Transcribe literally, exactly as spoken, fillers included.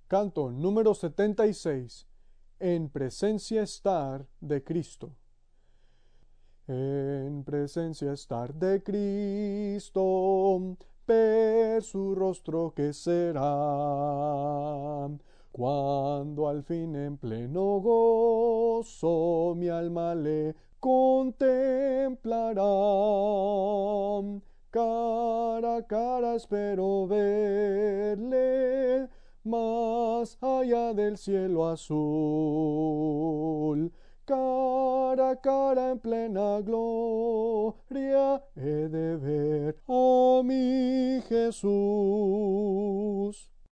Canto número setenta y seis. En presencia estar de Cristo. En presencia estar de Cristo, ver su rostro que será. Cuando al fin en pleno gozo mi alma le contemplará. Cara a cara espero verle, más allá del cielo azul. Cara a cara en plena gloria he de ver a mi Jesús.